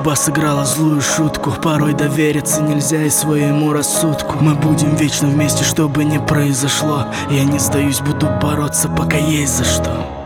Судьба сыграла злую шутку, порой довериться нельзя и своему рассудку. Мы будем вечно вместе, что бы ни произошло. Я не сдаюсь, буду бороться, пока есть за что.